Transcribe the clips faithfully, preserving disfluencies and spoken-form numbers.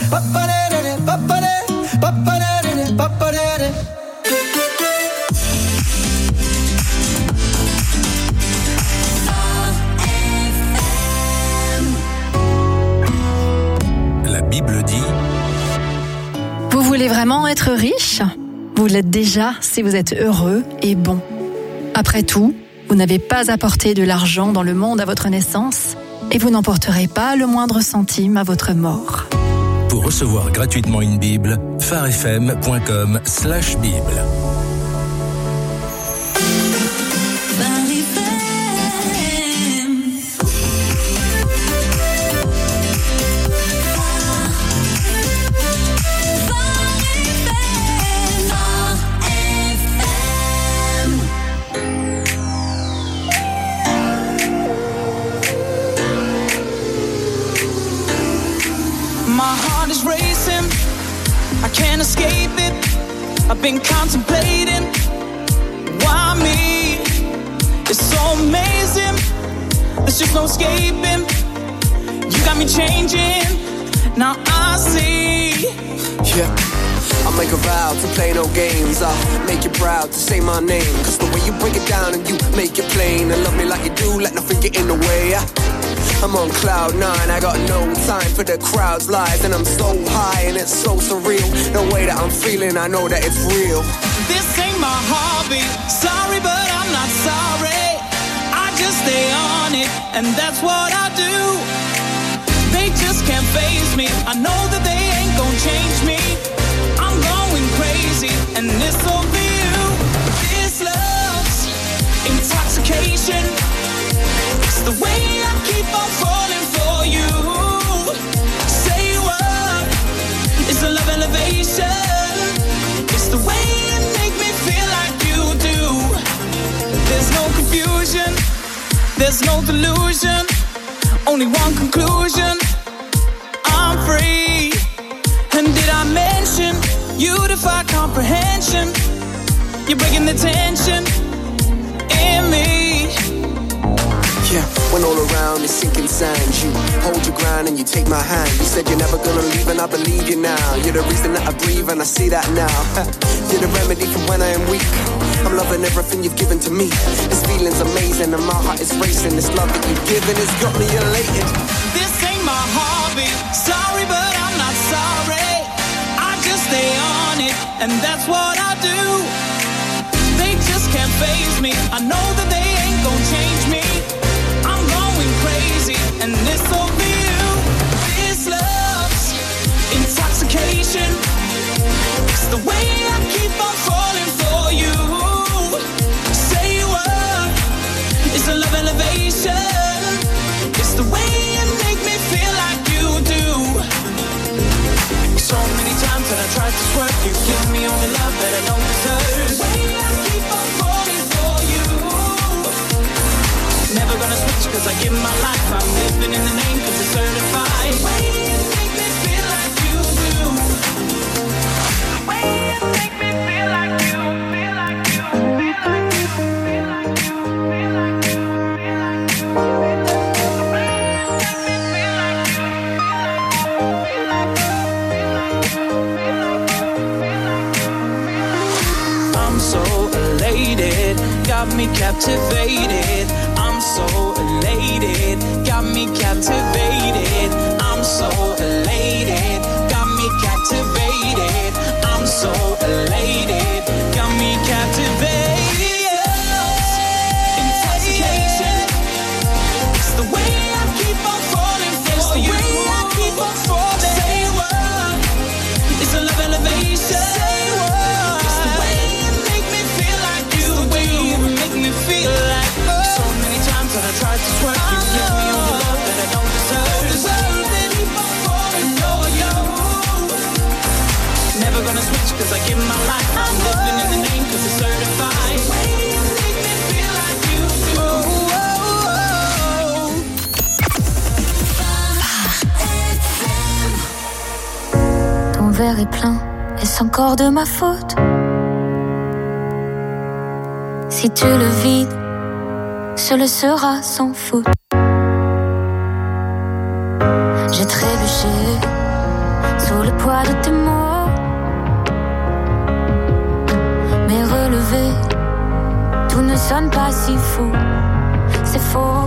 La Bible dit... Vous voulez vraiment être riche ? Vous l'êtes déjà si vous êtes heureux et bon. Après tout, vous n'avez pas apporté de l'argent dans le monde à votre naissance et vous n'emporterez pas le moindre centime à votre mort. Pour recevoir gratuitement une Bible, pharefm point com slash Bible. Can't escape it. I've been contemplating why me. It's so amazing. There's just no escaping. You got me changing. Now I see. Yeah. I make a vow to play no games. I make you proud to say my name. Cause the way you break it down and you make it plain and love me like you do, let nothing get in the way. I'm on cloud nine, I got no time for the crowd's lies. And I'm so high and it's so surreal. The way that I'm feeling, I know that it's real. This ain't my hobby. Sorry, but I'm not sorry. I just stay on it, and that's what I do. They just can't faze me. I know that they ain't gonna change me. I'm going crazy, and this will be you. This love's intoxication. It's the way I keep on falling for you. Say what? It's a love elevation. It's the way you make me feel like you do. There's no confusion. There's no delusion. Only one conclusion. I'm free. And did I mention you defy comprehension? You're breaking the tension in me. Yeah, when all around is sinking sand, you hold your ground and you take my hand. You said you're never gonna leave and I believe you now. You're the reason that I breathe and I see that now. You're the remedy for when I am weak. I'm loving everything you've given to me. This feeling's amazing and my heart is racing. This love that you've given has got me elated. This ain't my hobby. Sorry, but I'm not sorry. I just stay on it, and that's what I do. They just can't faze me. I know that they ain't gonna change me. I'm going crazy, and this'll be you. This love's intoxication. It's the way I keep on falling for you. Say what? It's a love elevation. It's the way you make me feel like you do. So many times that I tried to swerve, you give me only love that I don't deserve. The way I keep on falling for you. Never gonna switch cause I give my life. I'm living in the name cause it's certified. The way you make me feel like you do. The way you make me feel like you. Feel like you. Feel like you. Feel like you. Feel like you. Feel like you. The way you make me feel like you. Feel like you. I'm so elated, got me captivated. I'm so elated, got me captivated. I'm so elated, got me captivated. I'm so elated, got me captivated. Intoxication, it's the way I keep on falling for you. It's the way I keep on falling. Say what? It's a love elevation. Say what? It's the way you make me feel like you. It's the way you make me feel like oh. So many times that I tried to swerve, you give me all the love that I don't deserve. Deserve it. Keep on falling for you. Never gonna switch cause I give my life. I'm living in the name cause it's certified. The way you make me feel like you do. Oh, oh, oh. Ton verre est plein, est-ce encore de ma faute? Si tu le vides, ce le sera sans faute. J'ai trébuché sous le poids de tes mots. Mais relevé, tout ne sonne pas si fou, c'est faux.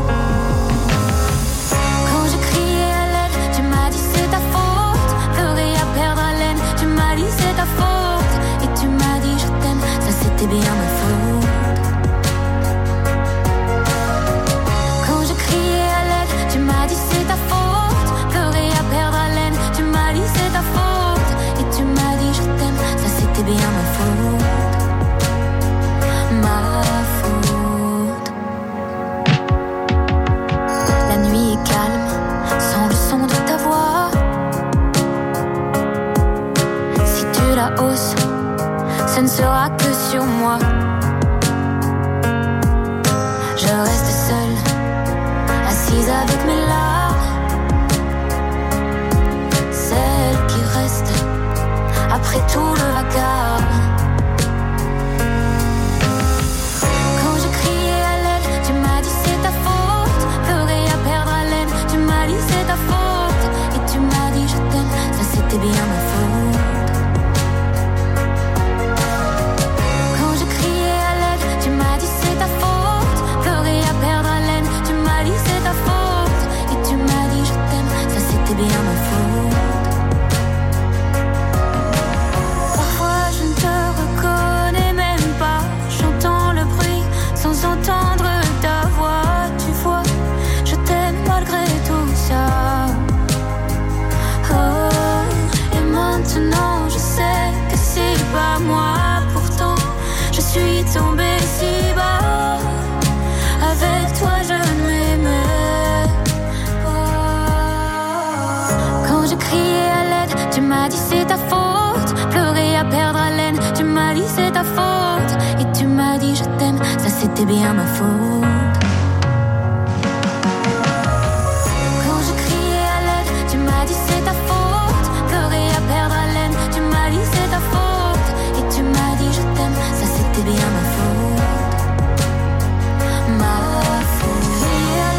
Quand je criais à l'aide, tu m'as dit c'est ta faute. Pleurer à perdre haleine, tu m'as dit c'est ta faute. Et tu m'as dit je t'aime, ça c'était bien ma faute. Quand je criais à l'aide, tu m'as dit c'est ta faute. Pleurer à perdre haleine, tu m'as dit c'est ta faute. Et tu m'as dit je t'aime, ça c'était bien ma faute. Ma faute. La nuit est calme, sans le son de ta voix. Si tu la hausses, ce ne sera que sur moi. Je reste seule, assise avec mes larmes. Celle qui reste après tout le vacarme. Quand je criais à l'aide, tu m'as dit c'est ta faute. Pleurer à perdre haleine, tu m'as dit c'est ta faute. Et tu m'as dit je t'aime, ça c'était bien ma faute. Quand je criais à l'aide, tu m'as dit c'est ta faute. Pleurer à perdre haleine, tu m'as dit c'est ta faute. Et tu m'as dit je t'aime, ça c'était bien ma faute. Parfois je ne te reconnais même pas. J'entends le bruit sans entendre ta voix. Tu vois, je t'aime malgré tout ça. Oh, et maintenant je sais que c'est pas moi. Pourtant je suis tombée si bas. Avec toi je m'aimais pas. Quand je criais à l'aide, tu m'as dit c'est ta faute. Pleurer à perdre haleine, tu m'as dit c'est ta faute. Et tu m'as dit je t'aime, ça c'était bien ma faute. Quand je criais à l'aide, tu m'as dit c'est ta faute. Pleurer à perdre haleine, tu m'as dit c'est ta faute. Et tu m'as dit je t'aime, ça c'était bien ma faute. Ma faute. Crier à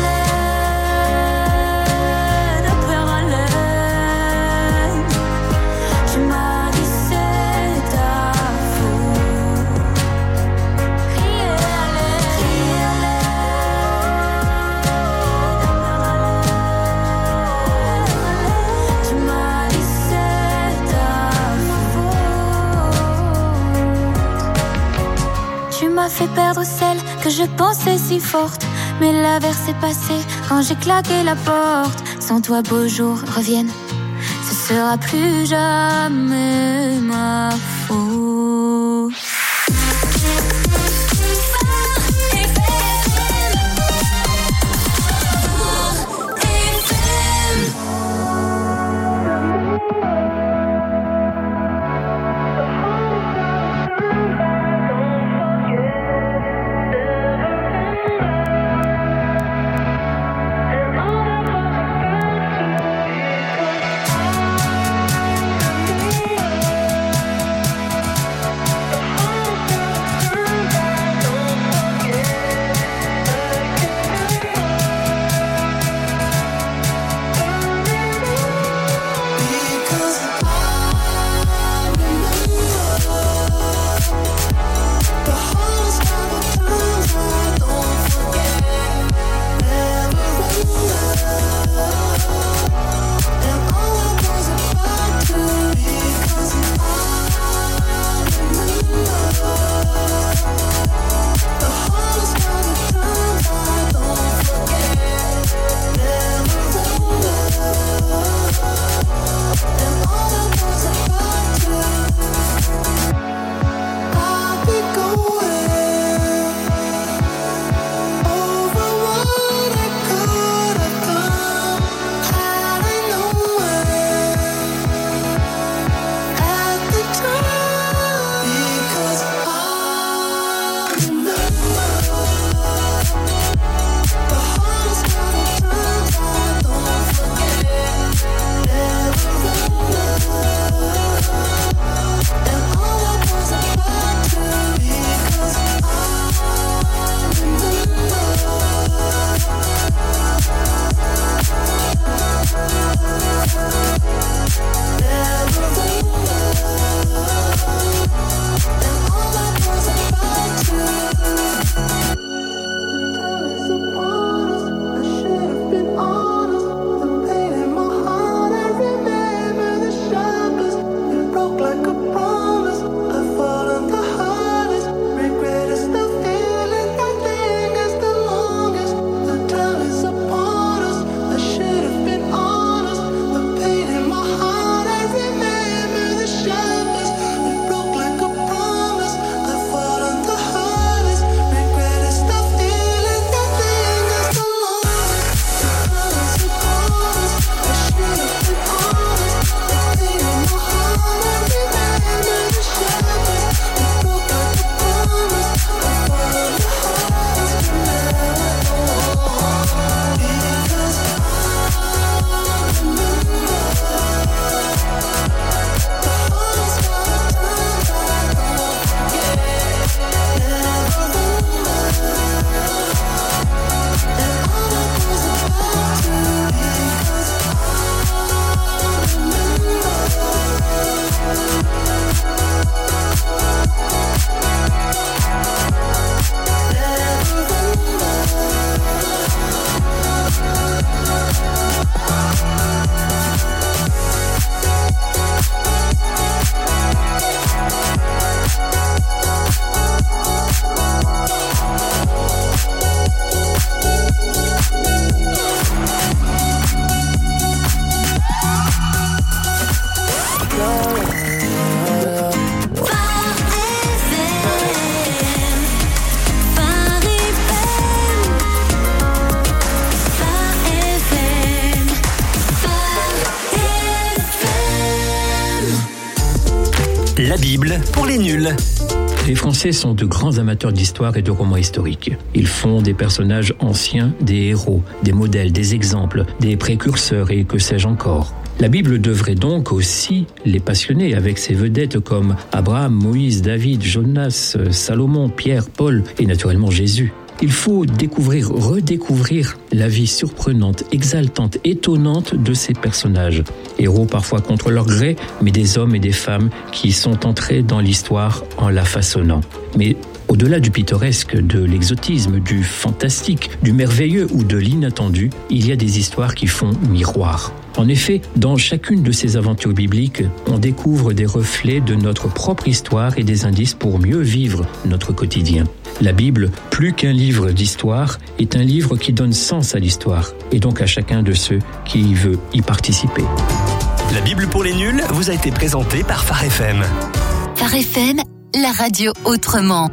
l'aide, à perdre haleine, tu m'as dit c'est ta faute. Crier à l'aide, crier à l'aide, à perdre haleine, tu m'as dit c'est ta faute. Tu m'as fait perdre celle que je pensais si forte. Mais l'averse est passée quand j'ai claqué la porte. Sans toi beaux jours reviennent, ce sera plus jamais ma faute. La Bible pour les nuls. Les Français sont de grands amateurs d'histoire et de romans historiques. Ils font des personnages anciens des héros, des modèles, des exemples, des précurseurs et que sais-je encore. La Bible devrait donc aussi les passionner avec ses vedettes comme Abraham, Moïse, David, Jonas, Salomon, Pierre, Paul et naturellement Jésus. Il faut découvrir, redécouvrir la vie surprenante, exaltante, étonnante de ces personnages. Héros parfois contre leur gré, mais des hommes et des femmes qui sont entrés dans l'histoire en la façonnant. Mais au-delà du pittoresque, de l'exotisme, du fantastique, du merveilleux ou de l'inattendu, il y a des histoires qui font miroir. En effet, dans chacune de ces aventures bibliques, on découvre des reflets de notre propre histoire et des indices pour mieux vivre notre quotidien. La Bible, plus qu'un livre d'histoire, est un livre qui donne sens à l'histoire et donc à chacun de ceux qui veut y participer. La Bible pour les nuls vous a été présentée par Phare F M. Phare F M, la radio autrement.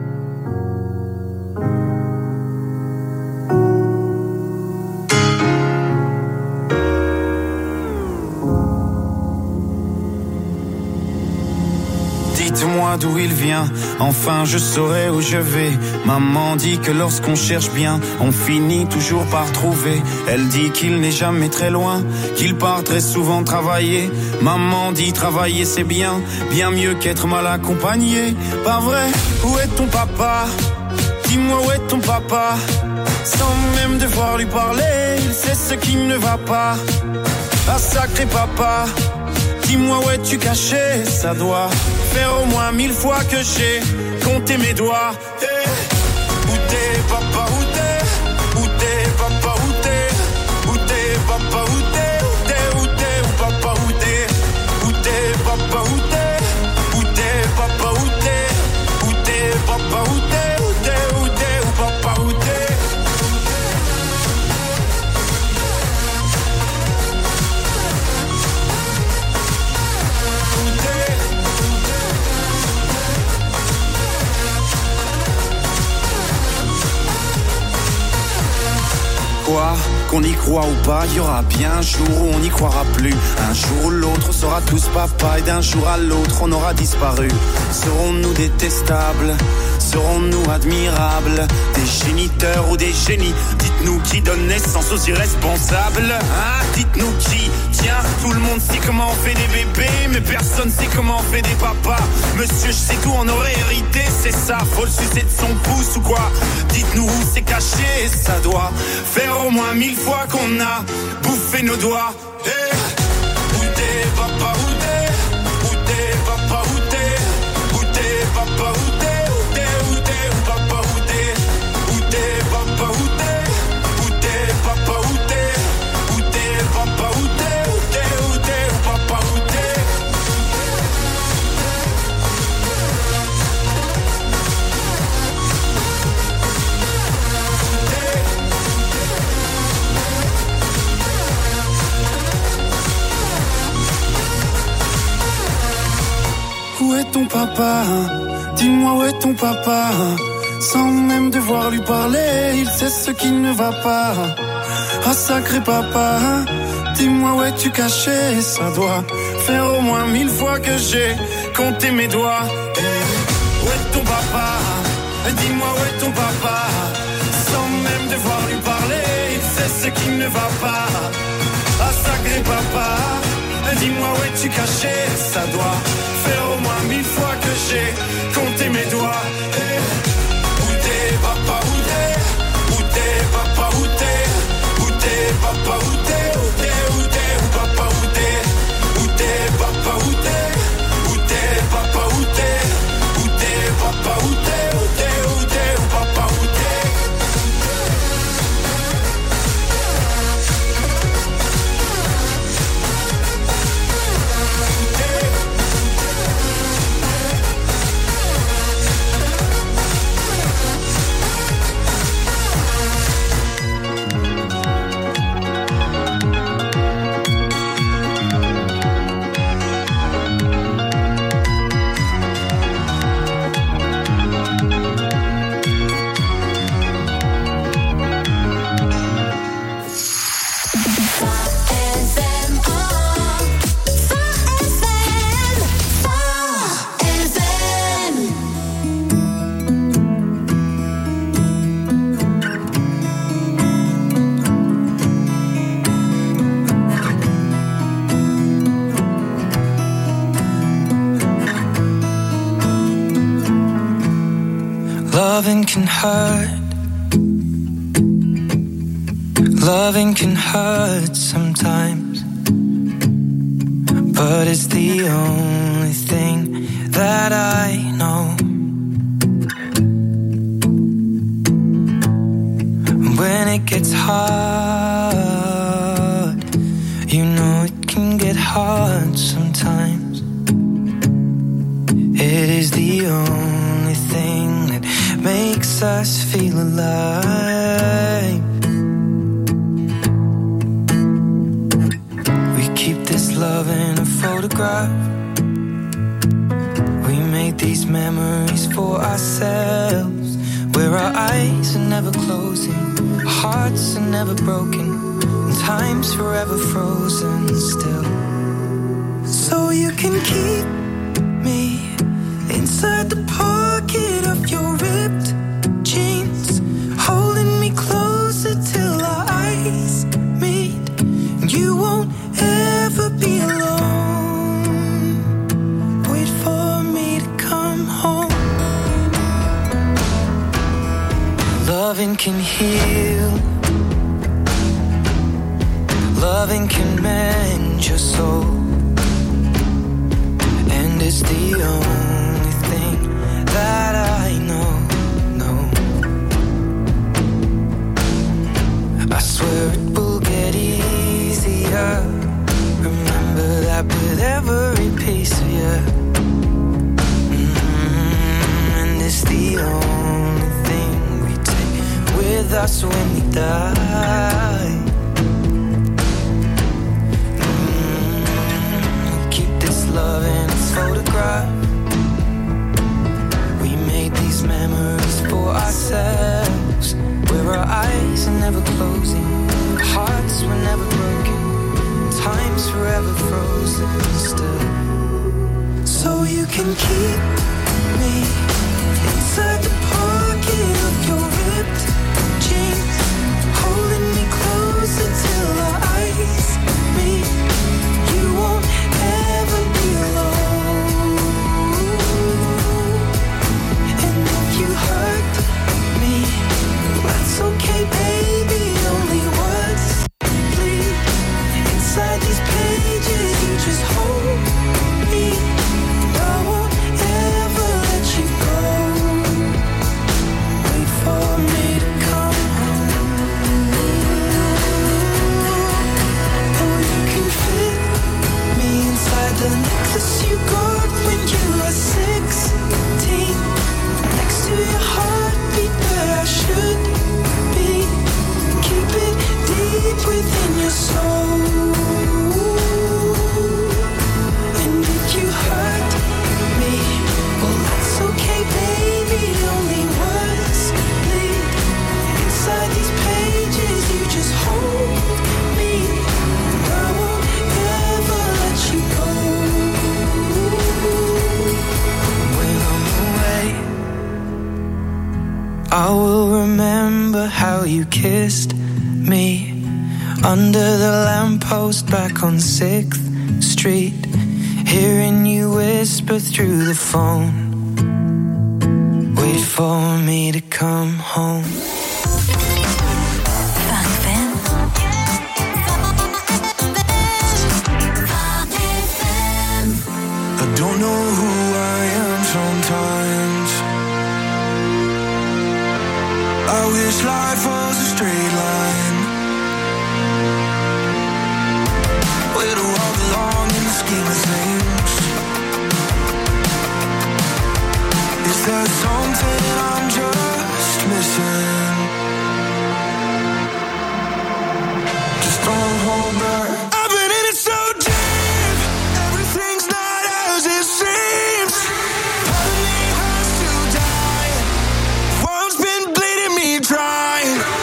Dites-moi d'où il vient, enfin je saurai où je vais. Maman dit que lorsqu'on cherche bien, on finit toujours par trouver. Elle dit qu'il n'est jamais très loin, qu'il part très souvent travailler. Maman dit travailler c'est bien, bien mieux qu'être mal accompagné. Pas vrai, où est ton papa? Dis-moi où est ton papa? Sans même devoir lui parler, il sait ce qui ne va pas. Ah sacré papa, dis-moi où es-tu caché? Ça doit faire au moins mille fois que j'ai compté mes doigts. Hey. Où t'es papa, où t'es? Où t'es papa, où t'es? Où t'es papa, où t'es? Où t'es, où t'es, où papa, où t'es? Où t'es papa, où t'es? Où t'es papa, où t'es? Où t'es papa, où t'es? Où t'es, où t'es, où papa, où t'es? Quoi, qu'on y croit ou pas, il y aura bien un jour où on n'y croira plus. Un jour ou l'autre, on sera tous papa et d'un jour à l'autre, on aura disparu. Serons-nous détestables? Serons-nous admirables? Des géniteurs ou des génies? Dites-nous qui donne naissance aux irresponsables. Hein? Dites-nous qui? Tiens, tout le monde sait comment on fait des bébés, mais personne sait comment on fait des papas. Monsieur, je sais tout, on aurait hérité, c'est ça. Faut le sucer de son pouce ou quoi? Dites-nous où c'est caché, ça doit faire au moins mille fois qu'on a bouffé nos doigts. Hey. Où t'es papa, où t'es? Où t'es papa, où t'es? Où t'es papa, où t'es? Où t'es, où t'es, où papa, où t'es? Où t'es papa, où t'es? Où t'es papa, où t'es? Où t'es papa, où t'es? Où t'es, où t'es, où papa, où t'es? Où est ton papa? Dis-moi où est ton papa? Sans même devoir lui parler, il sait ce qui ne va pas. Ah sacré papa, dis-moi où es-tu caché? Ça doit faire au moins mille fois que j'ai compté mes doigts. Hey. Où est ton papa? Dis-moi où est ton papa? Sans même devoir lui parler, il sait ce qui ne va pas. Ah sacré papa, dis-moi où es-tu caché? Ça doit faire au moins mille fois que j'ai compté mes doigts. Hey. Où t'es papa, où t'es? Où t'es papa, où t'es? Où t'es papa, où t'es? Où t'es, où t'es, où papa, où t'es? Où t'es papa, où t'es? Où t'es papa, où t'es? Où t'es papa, où t'es? Où t'es, où t'es, où papa, où t'es? Loving can hurt. Loving can hurt sometimes, but it's the only thing that I know. When it gets hard, you know it can get hard sometimes. It is the only thing that makes us feel alive. We keep this love in a photograph. We made these memories for ourselves, where our eyes are never closing, hearts are never broken, and time's forever frozen still. So you can keep me inside the pocket of your ripped jeans, holding me closer till our eyes meet. You won't ever be alone. Wait for me to come home. Loving can heal. Loving can mend your soul. And it's the only thing that I know, no. I swear it will get easier. Remember that with every piece of you. Mm-hmm. And it's the only thing we take with us when we die. Mm-hmm. Keep this love in its photograph. We made these memories for ourselves, where our eyes are never closing, hearts were never broken, time's forever frozen still. So you can keep me inside the pocket of your ripped jeans, holding me closer till our eyes meet. You won't ever be alone. And if you hurt me, that's okay, baby. Only words bleed inside these pages. You just hold me. I won't ever let you go. Wait for me to come home. Oh, you can fit me inside the necklace you got when you were sixteen, next to your heartbeat where I should be. Keep it deep within your soul. And if you hurt me, well, that's okay, baby. Only words bleed inside these pages. You just hold me. I won't ever let you go. When I'm away, I will remember how you kissed me under the lamppost back on sixth Street, hearing you whisper through the phone. Wait for me to come home. I don't know who I am sometimes. I wish life was a straight line. Where do I belong in the scheme of things? Is there something I'm just missing? Just don't hold back. I've been in it so deep, everything's not as it seems. Part of me has to die. World's been bleeding me dry.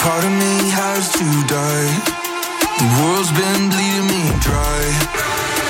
part of me has to die. The world's been bleeding me dry.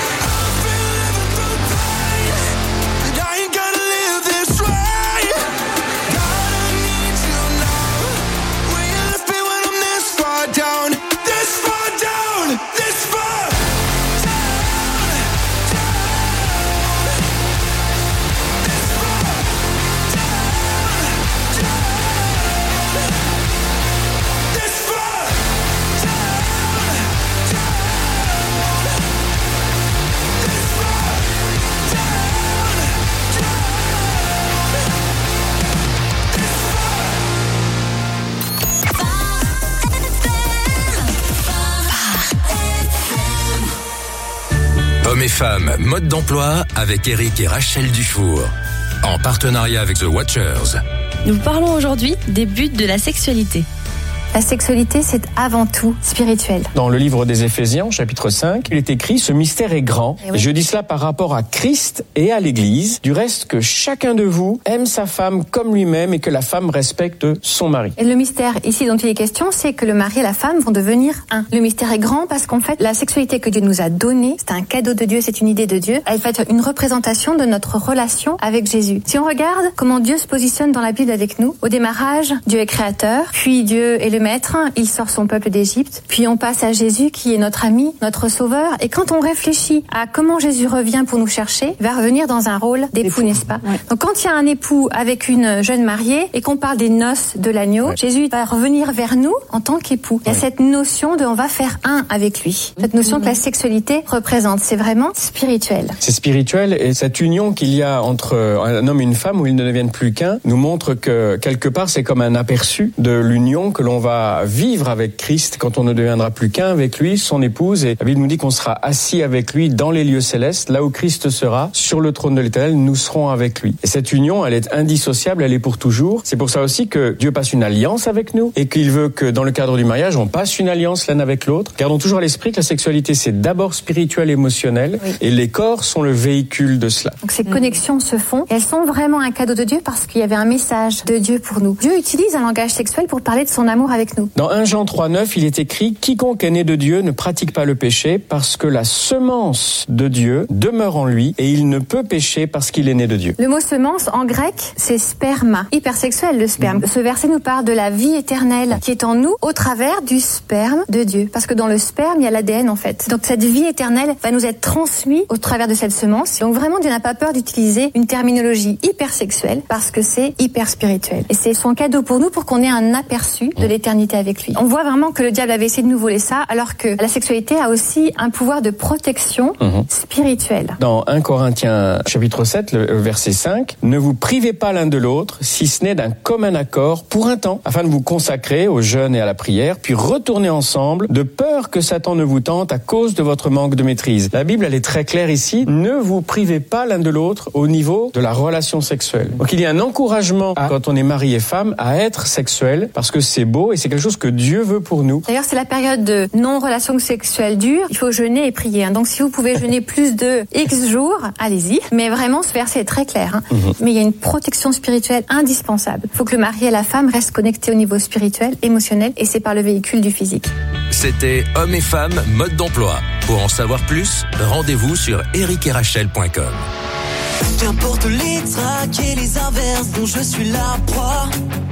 Hommes et femmes, mode d'emploi avec Eric et Rachel Dufour. En partenariat avec The Watchers. Nous parlons aujourd'hui des buts de la sexualité. La sexualité, c'est avant tout spirituel. Dans le livre des Éphésiens, chapitre cinq, il est écrit « Ce mystère est grand ». Et oui. Je dis cela par rapport à Christ et à l'Église. Du reste, que chacun de vous aime sa femme comme lui-même et que la femme respecte son mari. Et le mystère ici dont il est question, c'est que le mari et la femme vont devenir un. Le mystère est grand parce qu'en fait, la sexualité que Dieu nous a donnée, c'est un cadeau de Dieu, c'est une idée de Dieu. Elle fait une représentation de notre relation avec Jésus. Si on regarde comment Dieu se positionne dans la Bible avec nous, au démarrage, Dieu est créateur, puis Dieu est le maître, il sort son peuple d'Égypte, puis on passe à Jésus qui est notre ami, notre sauveur. Et quand on réfléchit à comment Jésus revient pour nous chercher, il va revenir dans un rôle d'époux, n'est-ce pas? Ouais. Donc quand il y a un époux avec une jeune mariée et qu'on parle des noces de l'agneau, ouais. Jésus va revenir vers nous en tant qu'époux. Il y a ouais. cette notion de on va faire un avec lui. Cette notion mmh. que la sexualité représente, c'est vraiment spirituel. C'est spirituel et cette union qu'il y a entre un homme et une femme où ils ne deviennent plus qu'un nous montre que quelque part c'est comme un aperçu de l'union que l'on va vivre avec Christ quand on ne deviendra plus qu'un avec lui, son épouse. Et la Bible nous dit qu'on sera assis avec lui dans les lieux célestes, là où Christ sera, sur le trône de l'Éternel, nous serons avec lui. Et cette union, elle est indissociable, elle est pour toujours. C'est pour ça aussi que Dieu passe une alliance avec nous et qu'il veut que dans le cadre du mariage, on passe une alliance l'un avec l'autre. Gardons toujours à l'esprit que la sexualité, c'est d'abord spirituel, émotionnel, oui. et les corps sont le véhicule de cela. Donc ces mmh. connexions se font et elles sont vraiment un cadeau de Dieu parce qu'il y avait un message de Dieu pour nous. Dieu utilise un langage sexuel pour parler de son amour avec nous. Dans premier Jean trois neuf, il est écrit « Quiconque est né de Dieu ne pratique pas le péché parce que la semence de Dieu demeure en lui et il ne peut pécher parce qu'il est né de Dieu. » Le mot semence en grec, c'est sperma, hypersexuel le sperme. Mmh. Ce verset nous parle de la vie éternelle qui est en nous au travers du sperme de Dieu. Parce que dans le sperme, il y a l'A D N en fait. Donc cette vie éternelle va nous être transmise au travers de cette semence. Donc vraiment, Dieu n'a pas peur d'utiliser une terminologie hypersexuelle parce que c'est hyper spirituel. Et c'est son cadeau pour nous pour qu'on ait un aperçu de l'éternité avec lui. On voit vraiment que le diable avait essayé de nous voler ça, alors que la sexualité a aussi un pouvoir de protection mmh. spirituelle. Dans premier Corinthiens chapitre sept, le verset cinq, « Ne vous privez pas l'un de l'autre, si ce n'est d'un commun accord pour un temps, afin de vous consacrer au jeûne et à la prière, puis retourner ensemble, de peur que Satan ne vous tente à cause de votre manque de maîtrise. » La Bible, elle est très claire ici, ne vous privez pas l'un de l'autre au niveau de la relation sexuelle. Donc il y a un encouragement, à, quand on est mari et femme, à être sexuel, parce que c'est beau et c'est quelque chose que Dieu veut pour nous. D'ailleurs, c'est la période de non-relation sexuelle dure. Il faut jeûner et prier. Hein. Donc, si vous pouvez jeûner plus de X jours, allez-y. Mais vraiment, ce verset est très clair. Hein. Mm-hmm. Mais il y a une protection spirituelle indispensable. Il faut que le mari et la femme restent connectés au niveau spirituel, émotionnel, et c'est par le véhicule du physique. C'était Hommes et femmes, mode d'emploi. Pour en savoir plus, rendez-vous sur eric et rachel point com. Qu'importe les traques et les inverses dont je suis la proie.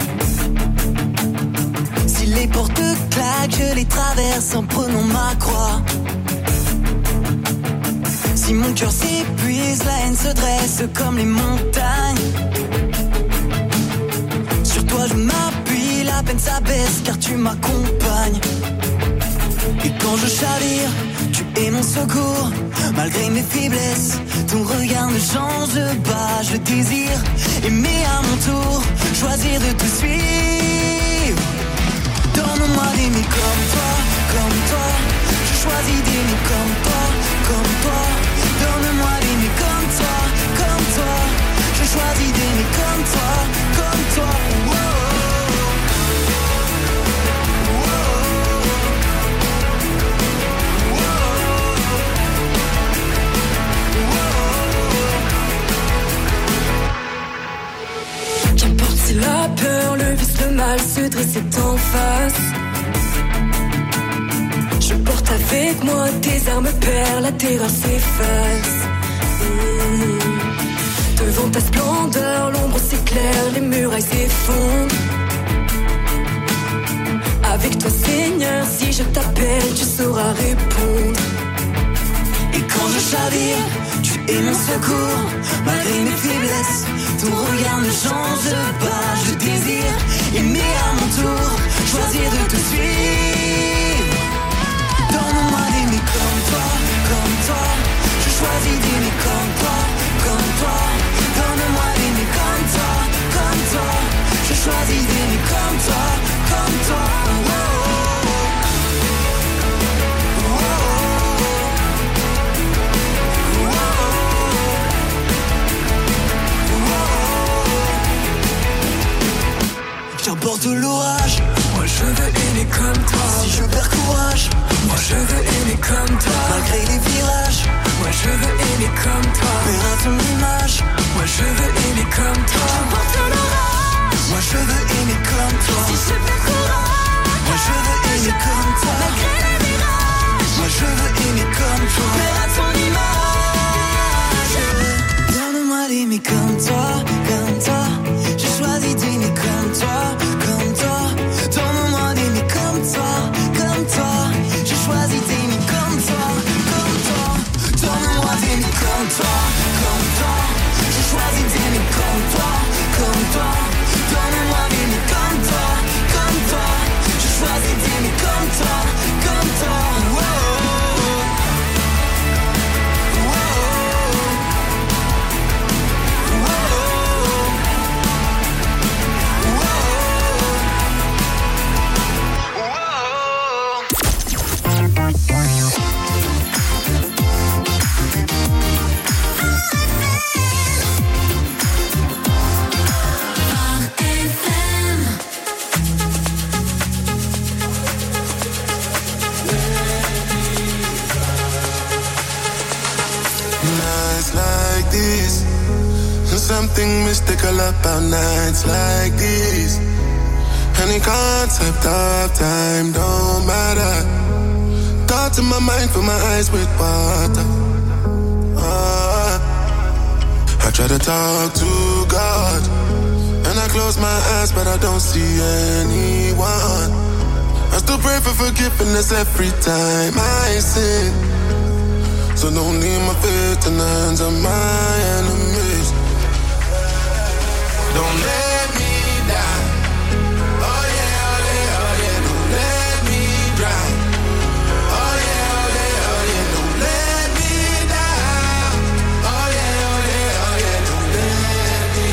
Si les portes claquent, je les traverse en prenant ma croix. Si mon cœur s'épuise, la haine se dresse comme les montagnes. Sur toi je m'appuie, la peine s'abaisse car tu m'accompagnes. Et quand je chavire, tu es mon secours. Malgré mes faiblesses, ton regard ne change pas. Je désire aimer à mon tour, choisir de te suivre. Donne-moi d'aimer comme toi, comme toi. Je choisis d'aimer comme toi, comme toi. Donne-moi d'aimer comme toi, comme toi. Je choisis d'aimer comme toi, comme toi. Wow. Qu'importe si la peur, le vice, le mal se c'est en face. Je porte avec moi tes armes, père, la terreur s'efface. Mmh. Devant ta splendeur, l'ombre s'éclaire, les murailles s'effondrent. Avec toi, Seigneur, si je t'appelle, tu sauras répondre. Et quand je chavire, tu es mon secours. Malgré mes faiblesses, ton regard ne change pas. Je désire aimer à mon tour, choisir de te suivre. Donne-moi d'aimer comme toi, comme toi. Je choisis d'aimer comme toi, comme toi. Donne-moi d'aimer comme toi, comme toi. Je choisis d'aimer comme toi, comme toi. Oh, oh, oh. Qu'importe l'orage, moi je veux aimer comme toi. Si je perds courage, moi je veux aimer comme toi. Malgré les virages, moi je veux aimer comme toi. Mais à ton image, moi je veux aimer comme toi. Qu'importe l'orage, moi je veux aimer comme toi. Si je perds courage, moi je veux aimer comme toi. Malgré les virages, moi je veux aimer comme toi. Mais à ton image, donne-moi d'aimer comme toi, comme toi. J'ai choisi d'aimer comme toi, comme toi. Donne-moi d'aimer comme toi, comme toi. J'ai choisi d'aimer comme toi, comme toi. Donne-moi d'aimer comme toi, comme toi. J'ai choisi d'aimer comme toi, comme toi. Donne-moi d'aimer comme toi, comme toi. J'ai choisi d'aimer comme toi, comme toi. Something mystical about nights like these. Any concept of time don't matter. Thoughts in my mind, fill my eyes with water. Oh, I try to talk to God, and I close my eyes, but I don't see anyone. I still pray for forgiveness every time I sin. So don't leave my faith in the hands of my enemies. Don't let me down. Oh yeah, oh yeah, oh yeah. Don't let me drown. Oh yeah, oh yeah, oh yeah. Don't let me down. Oh yeah, oh yeah, oh yeah. Don't let me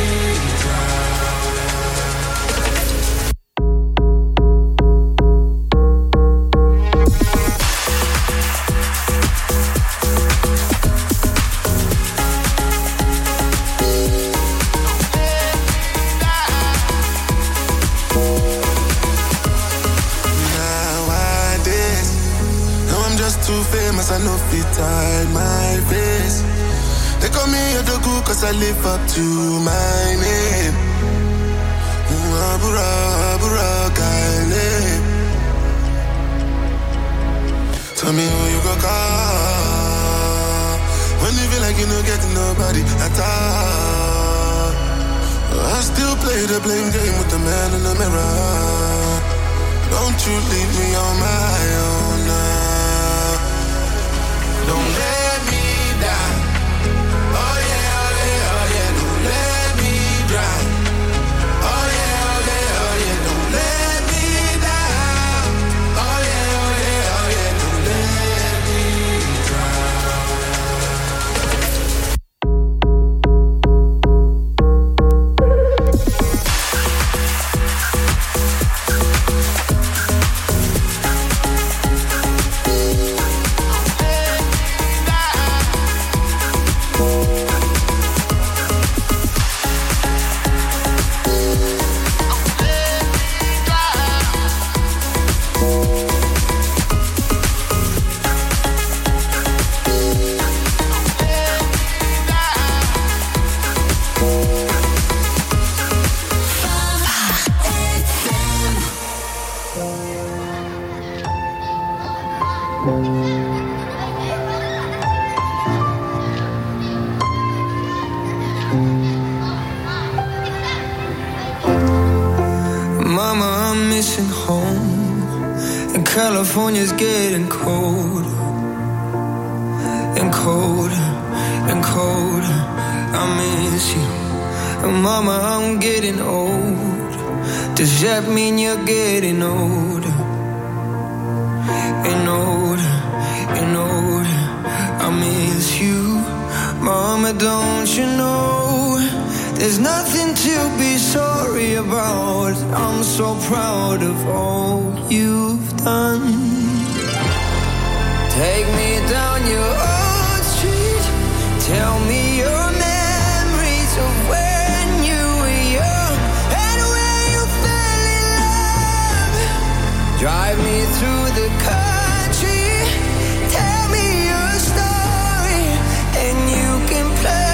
too famous, I know fit hide my face. They call me Odogu cause I live up to my name. Abura, Abura, name. Tell me who you go call when you feel like you don't get nobody at all. I still play the blame game with the man in the mirror. Don't you leave me on my own now. Don't let me down. Oh yeah, oh yeah, oh yeah. Don't let me drown. Oh yeah, oh yeah, oh yeah. Don't let me down. Oh yeah, oh yeah, oh yeah. Don't let me drown. Mama, I'm missing home, and California's getting colder, and colder, and colder. I miss you, and Mama, I'm getting old. Does that mean you're getting older, and older, and older? I miss you, Mama, don't you know? There's nothing to be sorry about. I'm so proud of all you've done. Take me down your old street. Tell me your memories of when you were young and where you fell in love. Drive me through the country. Tell me your story, and you can play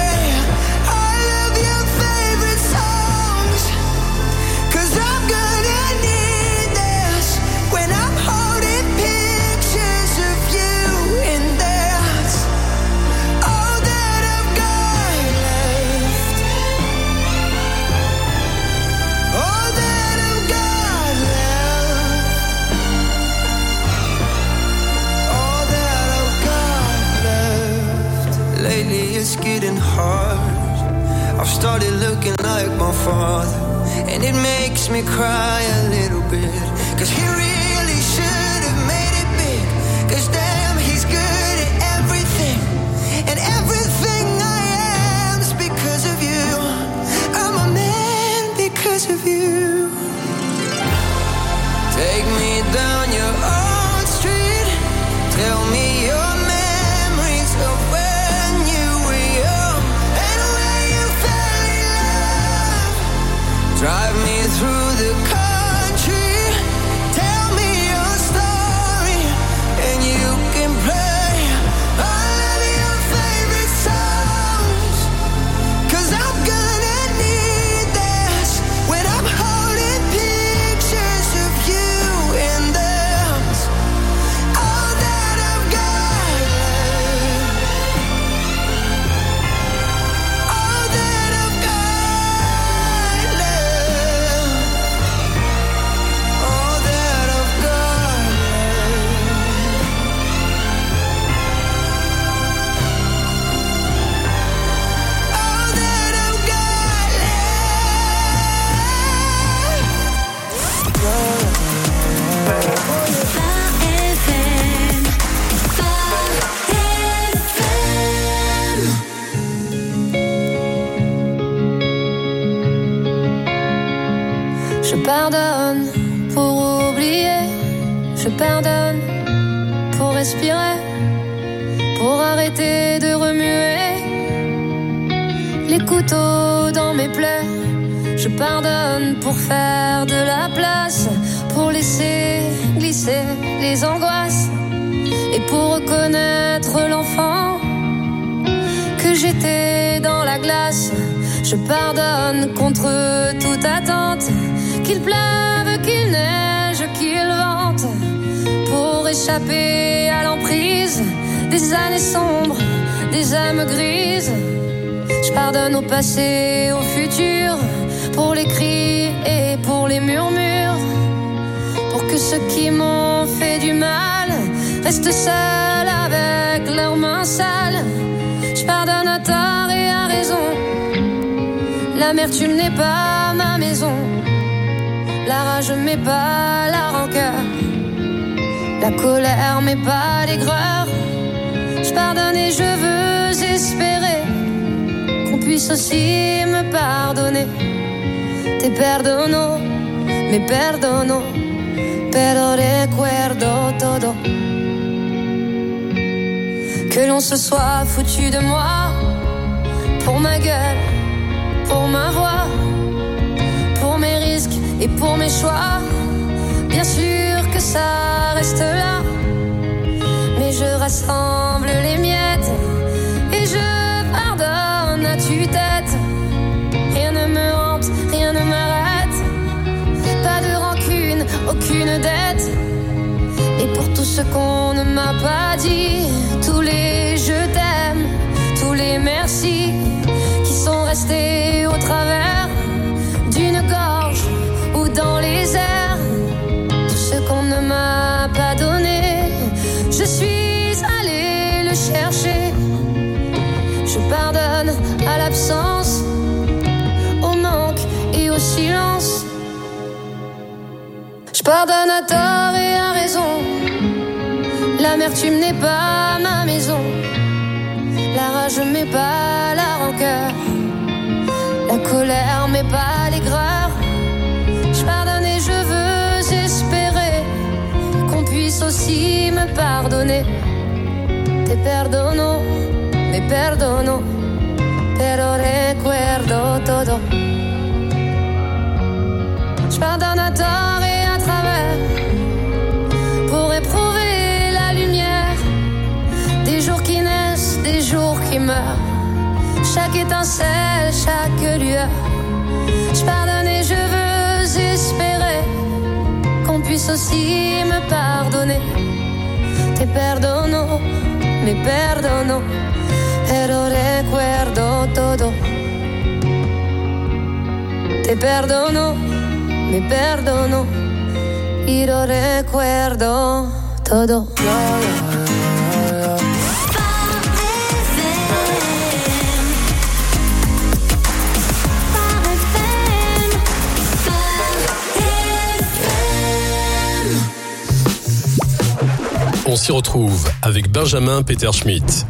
it's getting hard. I've started looking like my father, and it makes me cry a little bit. Cause he really should have made it big. Cause damn, he's good at everything, and everything I am is because of you. I'm a man because of you. Take me down your own street. Tell me your memories of where drive me through the country. Tell me your story, and you can play all of your favorite songs. Cause I'm gonna need this when I'm holding pictures of you, and that's all that I've got left. All that I've got. Je pardonne pour oublier, je pardonne pour respirer, pour arrêter de remuer les couteaux dans mes plaies. Je pardonne pour faire de la place, pour laisser glisser les angoisses et pour reconnaître l'enfant que j'étais dans la glace. Je pardonne contre toute attente, qu'il pleuve, qu'il neige, qu'il vente, pour échapper à l'emprise des années sombres, des âmes grises. Je pardonne au passé, au futur, pour les cris et pour les murmures, pour que ceux qui m'ont fait du mal restent seuls avec leurs mains sales. Je pardonne à tort et à raison, l'amertume n'est pas ma maison. La rage m'est pas la rancœur, la colère m'est pas l'aigreur. Je pardonne et je veux espérer qu'on puisse aussi me pardonner. Te perdono, me perdono, pero recuerdo todo. Que l'on se soit foutu de moi, pour ma gueule, pour ma voix, pour mes risques et pour mes choix. Bien sûr que ça reste là, mais je rassemble les miettes et je pardonne à tue-tête. Rien ne me hante, rien ne m'arrête, pas de rancune, aucune dette. Et pour tout ce qu'on ne m'a pas dit, tous les je t'aime, tous les merci qui sont restés au travers d'une gorge ou dans les airs, tout ce qu'on ne m'a pas donné, je suis allée le chercher. Je pardonne à l'absence, au manque et au silence. Je pardonne à tort et à raison. L'amertume n'est pas ma maison. La rage m'est pas la rancœur. La colère m'est pas l'aigreur. Je pardonne et je veux espérer qu'on puisse aussi me pardonner. Te perdono, me perdono, pero recuerdo todo. Je pardonne à tort et à travers pour éprouver la lumière des jours qui naissent, des jours qui meurent, chaque étincelle, chaque lueur. Je pardonne et je veux espérer qu'on puisse aussi me pardonner. Te perdono, me perdono, pero recuerdo todo. Te perdono, me perdono, y lo recuerdo todo. On s'y retrouve avec Benjamin Peter Schmidt.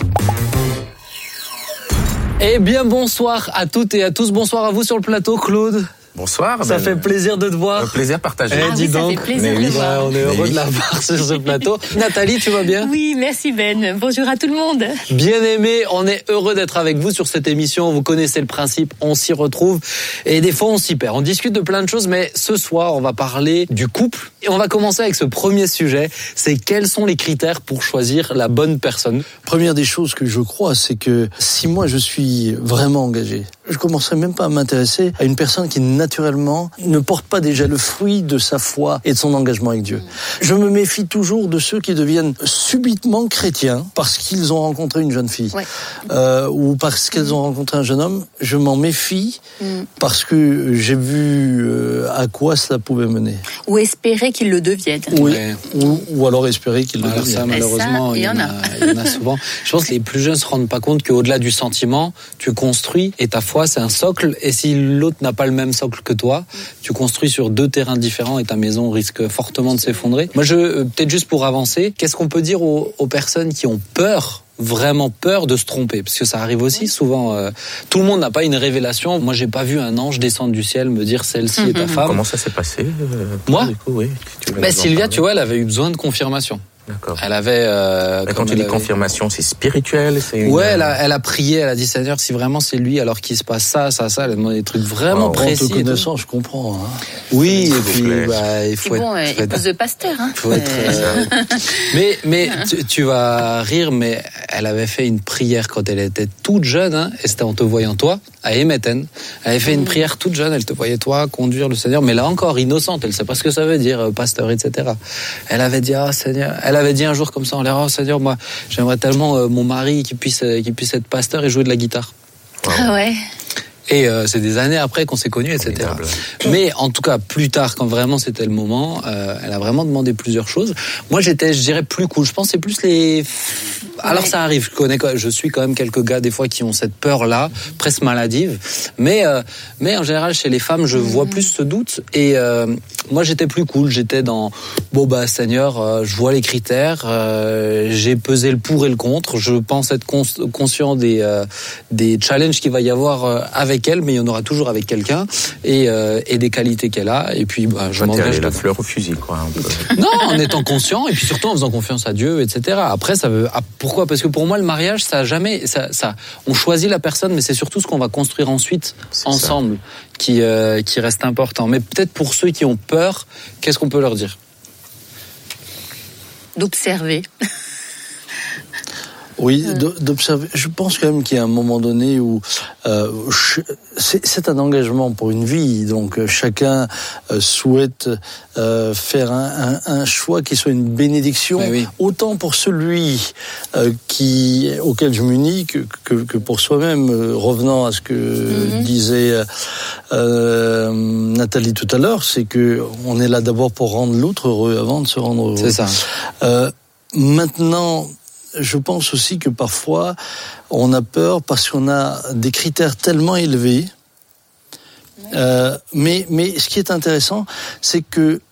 Eh bien, bonsoir à toutes et à tous. Bonsoir à vous sur le plateau, Claude. Bonsoir. Ça Ben, fait plaisir de te voir. Un plaisir partagé. Eh, Ah dis oui, ça donc. fait plaisir Mais de oui, voir. bah, on est Mais heureux oui. de la voir sur ce plateau. Nathalie, tu vas bien? Oui, merci Ben. Bonjour à tout le monde. Bien aimé, on est heureux d'être avec vous sur cette émission. Vous connaissez le principe, on s'y retrouve. Et des fois, on s'y perd. On discute de plein de choses, mais ce soir, on va parler du couple. Et on va commencer avec ce premier sujet. C'est quels sont les critères pour choisir la bonne personne? Première des choses que je crois, c'est que si moi je suis vraiment engagé, je commencerai même pas à m'intéresser à une personne qui naturellement ne porte pas déjà le fruit de sa foi et de son engagement avec Dieu. Je me méfie toujours de ceux qui deviennent subitement chrétiens parce qu'ils ont rencontré une jeune fille Ouais. euh, ou parce qu'elles ont rencontré un jeune homme. Je m'en méfie Mm. parce que j'ai vu euh, à quoi cela pouvait mener. Ou espérer qu'ils le deviennent. Oui. Ouais. Ou, ou alors espérer qu'il le Alors devienne. ça, malheureusement, ça, il y en a, il y en a souvent. Je pense que les plus jeunes se rendent pas compte qu'au-delà du sentiment, tu construis et ta foi, c'est un socle. Et si l'autre n'a pas le même socle que toi, tu construis sur deux terrains différents et ta maison risque fortement de s'effondrer. Moi, je, euh, peut-être juste pour avancer, qu'est-ce qu'on peut dire aux, aux personnes qui ont peur, vraiment peur de se tromper? Parce que ça arrive aussi souvent. Euh, tout le monde n'a pas une révélation. Moi, j'ai pas vu un ange descendre du ciel me dire celle-ci est ta femme. Comment ça s'est passé euh, Moi du coup, oui, tu veux Bah, nous en Sylvia, parler. tu vois, elle avait eu besoin de confirmation. D'accord. Elle avait. Euh, Mais quand comme tu elle dis avait- confirmation, c'est spirituel, c'est une... Ouais, elle a, elle a prié, elle a dit Seigneur, si vraiment c'est lui, alors qu'il se passe ça, ça, ça, elle a demandé des trucs vraiment En précis. te et tout. connaissant, je comprends. Hein. Oui, S'il et vous puis plaît. bah, il C'est faut bon, être. euh, faut être- épouse de pasteur. Hein. faut être, euh, mais mais tu, tu vas rire, mais elle avait fait une prière quand elle était toute jeune, hein, et c'était en te voyant toi, à Emeten. Elle avait fait une prière toute jeune, elle te voyait toi conduire le Seigneur, mais là encore innocente, elle sait pas ce que ça veut dire, euh, pasteur, et cetera. Elle avait dit ah Seigneur, elle avait dit un jour comme ça en l'air, oh Seigneur, moi j'aimerais tellement euh, mon mari qui puisse euh, qui puisse être pasteur et jouer de la guitare. Ah ouais. Et euh, c'est des années après qu'on s'est connus, et cetera. Mais en tout cas, plus tard, quand vraiment c'était le moment, euh, elle a vraiment demandé plusieurs choses. Moi, j'étais, je dirais, plus cool. Je pense que c'est plus les... Alors ça arrive, je connais, je suis quand même quelques gars des fois qui ont cette peur-là, presque maladive. Mais euh, mais en général, chez les femmes, je vois plus ce doute. Et euh, moi, j'étais plus cool. J'étais dans bon bah Seigneur, euh, je vois les critères, euh, j'ai pesé le pour et le contre. Je pense être cons- conscient des euh, des challenges qu'il va y avoir euh, avec elle, mais il y en aura toujours avec quelqu'un et euh, et des qualités qu'elle a. Et puis bah, je Toi, t'es m'engage allé la dedans. fleur au fusil, quoi. un peu. Non, en étant conscient et puis surtout en faisant confiance à Dieu, et cetera. Après, ça veut. Ah, pourquoi ? Parce que pour moi, le mariage, ça a jamais. Ça, ça, on choisit la personne, mais c'est surtout ce qu'on va construire ensuite ensemble qui euh, qui reste important. Mais peut-être pour ceux qui ont peur, qu'est-ce qu'on peut leur dire ? D'observer. Oui, d'observer. Je pense quand même qu'il y a un moment donné où euh, c'est, c'est un engagement pour une vie. Donc chacun euh, souhaite euh, faire un, un, un choix qui soit une bénédiction, oui, oui. autant pour celui euh, qui auquel je m'unis que, que, que pour soi-même. Euh, revenant à ce que mm-hmm. disait euh, Nathalie tout à l'heure, c'est que on est là d'abord pour rendre l'autre heureux avant de se rendre heureux. C'est ça. Euh, maintenant. Je pense aussi que parfois, on a peur parce qu'on a des critères tellement élevés. Euh, mais, mais ce qui est intéressant, c'est que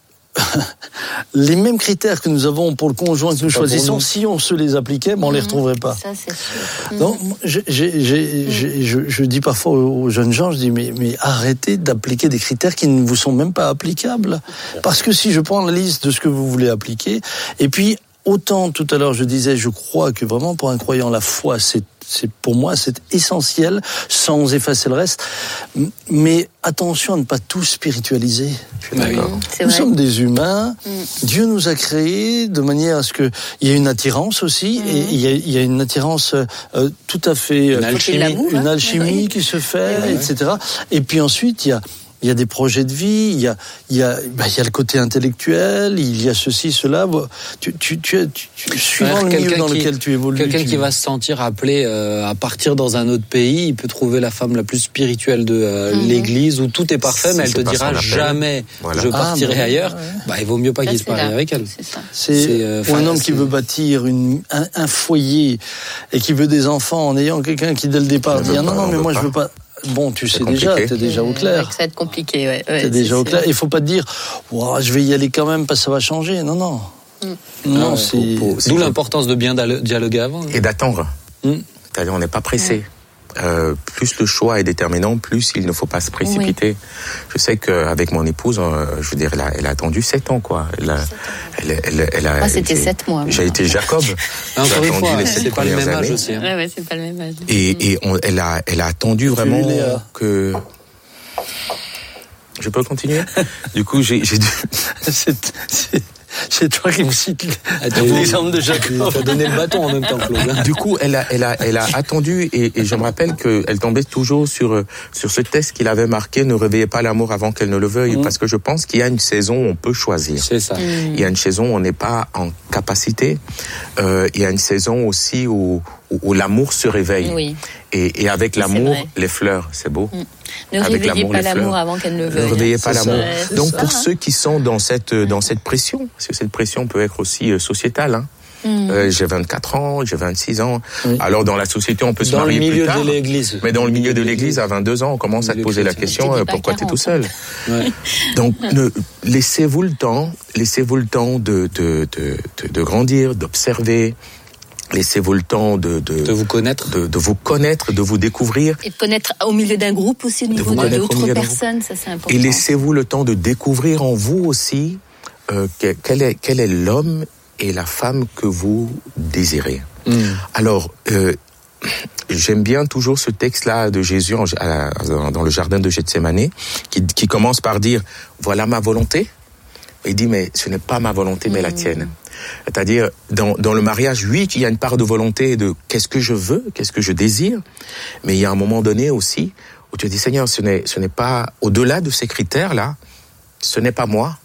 les mêmes critères que nous avons pour le conjoint que nous choisissons, si on se les appliquait, ben on les retrouverait pas. Ça, c'est sûr. Donc, j'ai, j'ai, j'ai, j'ai, je, je dis parfois aux jeunes gens, je dis, mais, mais arrêtez d'appliquer des critères qui ne vous sont même pas applicables. Parce que si je prends la liste de ce que vous voulez appliquer, et puis, autant tout à l'heure je disais, je crois que vraiment pour un croyant la foi, c'est, c'est pour moi c'est essentiel, sans effacer le reste. Mais attention à ne pas tout spiritualiser. Mmh, nous vrai. sommes des humains. Mmh. Dieu nous a créés de manière à ce que il y ait une attirance aussi, mmh. et il y a, il y a une attirance euh, tout à fait une alchimie, une alchimie oui. qui se fait, oui. et cetera. Et puis ensuite il y a Il y a des projets de vie, il y a, il y a, bah, il y a le côté intellectuel, il y a ceci, cela. Tu, tu, tu, tu, tu suivant le milieu dans qui, lequel tu évolues. Quelqu'un tu... qui va se sentir appelé euh, à partir dans un autre pays, il peut trouver la femme la plus spirituelle de euh, mm-hmm. l'église où tout est parfait, si mais elle te dira jamais voilà. je partirai ah, bah, ailleurs. Ouais. Bah, il vaut mieux pas ça, qu'il se marie avec elle. C'est ça. C'est, c'est euh, ou un homme c'est... qui veut bâtir une, un, un foyer et qui veut des enfants en ayant quelqu'un qui dès le départ dit ah, non, non, mais moi pas. je veux pas. Bon, tu c'est sais compliqué. déjà, t'es déjà au clair. Ouais, ça va être compliqué, ouais. ouais t'es déjà au clair. Il faut pas te dire, wow, je vais y aller quand même parce que ça va changer. Non, non. Mm. Non, ah, c'est. Pour, pour, D'où pour... l'importance de bien dialoguer avant. Et d'attendre. Mm. C'est-à-dire, on n'est pas pressé. Mm. Euh, plus le choix est déterminant, plus il ne faut pas se précipiter. Oui. Je sais qu'avec mon épouse, euh, je veux dire, elle a, elle a attendu sept ans, quoi. Elle a, elle, elle, elle, elle a, ah, c'était sept mois. J'ai été Jacob. Encore une fois, c'est pas le même âge aussi. Hein. Ouais, ouais, c'est pas le même âge. Et, mmh. et on, elle a, elle a attendu vraiment que. Je peux continuer? Du coup, j'ai, j'ai dû. c'est, c'est... C'est toi qui me cites l'exemple de Jacob. Tu as donné le bâton en même temps, Claude. Du coup, elle a, elle a, elle a attendu et, et je me rappelle qu'elle tombait toujours sur, sur ce test qu'il avait marqué, ne réveillez pas l'amour avant qu'elle ne le veuille, mmh. parce que je pense qu'il y a une saison où on peut choisir. C'est ça. Mmh. Il y a une saison où on n'est pas en capacité. Euh, il y a une saison aussi où, où, où l'amour se réveille. Oui. Et, et avec l'amour, les fleurs, c'est beau. Mmh. Ne avec réveillez l'amour, pas l'amour avant qu'elle ne le veuille. Ne réveillez pas l'amour. Ça, Donc ça, pour hein. ceux qui sont dans cette dans cette pression, parce que cette pression peut être aussi euh, sociétale. Hein. Mmh. Euh, j'ai vingt-quatre ans, j'ai vingt-six ans. Oui. Alors dans la société, on peut se dans marier plus tard. Dans le milieu de l'église. Mais dans le milieu de l'église, à vingt-deux ans, on commence à te poser la question euh, pourquoi tu es tout seul. Ouais. Donc ne, laissez-vous le temps, laissez-vous le temps de de de de, de grandir, d'observer. Laissez-vous le temps de, de, de vous connaître, de, de vous connaître, de vous découvrir. Et de connaître au milieu d'un groupe aussi, au niveau de, d'autres personnes, ça c'est important. Et laissez-vous le temps de découvrir en vous aussi euh, quel est, quel est l'homme et la femme que vous désirez. Mm. Alors, euh, j'aime bien toujours ce texte-là de Jésus en, à, dans le jardin de Gethsémani, qui, qui commence par dire, voilà ma volonté. Il dit, mais ce n'est pas ma volonté, mais mmh. la tienne. C'est-à-dire, dans, dans le mariage, oui, il y a une part de volonté de qu'est-ce que je veux, qu'est-ce que je désire, mais il y a un moment donné aussi où tu dis, Seigneur, ce n'est, ce n'est pas, au-delà de ces critères-là, ce n'est pas moi.